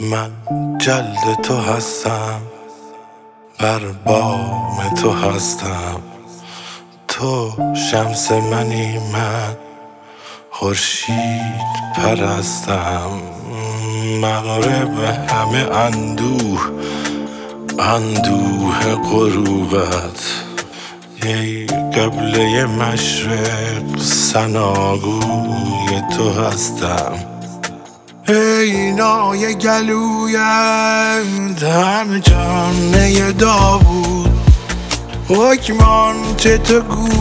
من جلد تو هستم، بر بام تو هستم. تو شمس منی، من خورشید پرستم. مغرب همه اندوه غروبت، ای قبله مشرق ثناگوی تو هستم. ای نای گلویت همه جانه داوود، حکمان چه تو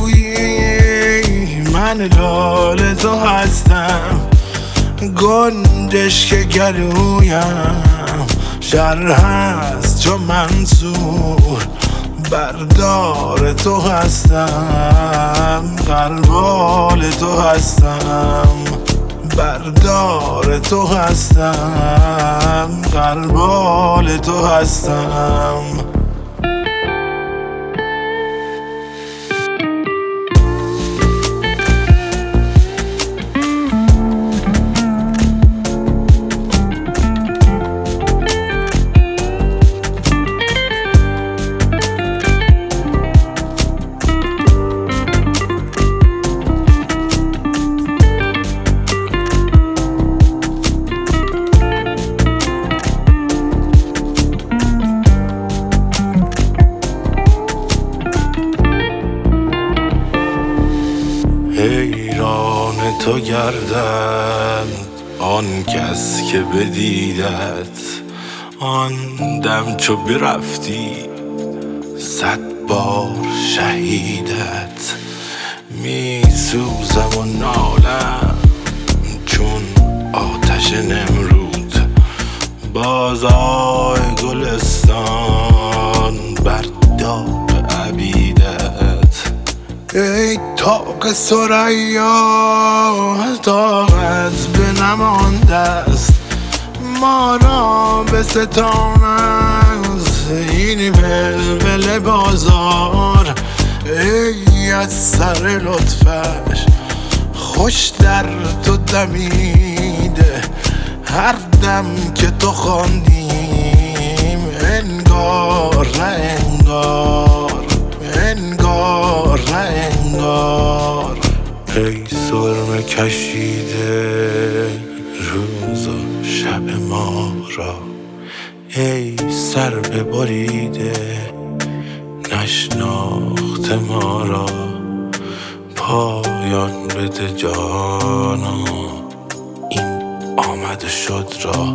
گویی من لال تو هستم. گنجش که گلویم شر هست چو منصور، بردار تو هستم، غربال تو هستم. بردار تو هستم، غربال تو هستم. حیران تو گردند آن کس که بدیدت، آن دم چو برفتی 100 بار شهیدت. می سوزم و نالم چون آتش نمرود، بازای گلستان بر داغ عبیدت. ای طاق ثریا طاقت به نمانده است، ما را به ستان است این ولول بازار. ای از سر لطفش خوش در تو دمیده، هر دم که تو خواندیم انگار نه انگار، انگار نه انگار. ای سرمه کشیده روز و شب ما را، ای سر ببریده نشناخته ما را. پایان بده جانا این آمد و شد را،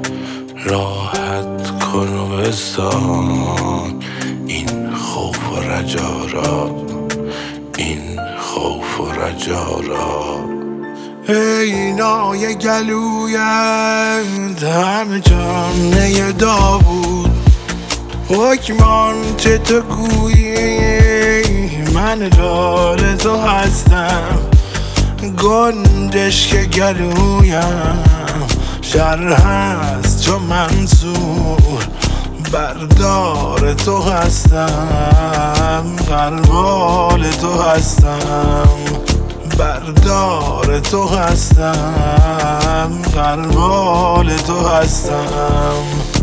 راحت کن و بستان این خوف و رجا را، این خوف و رجا را. ای نای گلویت همه جانه داوود، حکمان چه تو گویی من لال تو هستم. گنجش که گلویم شر هست چو منصور، بردار تو هستم، غربال تو هستم. بردار تو هستم، غربال تو هستم.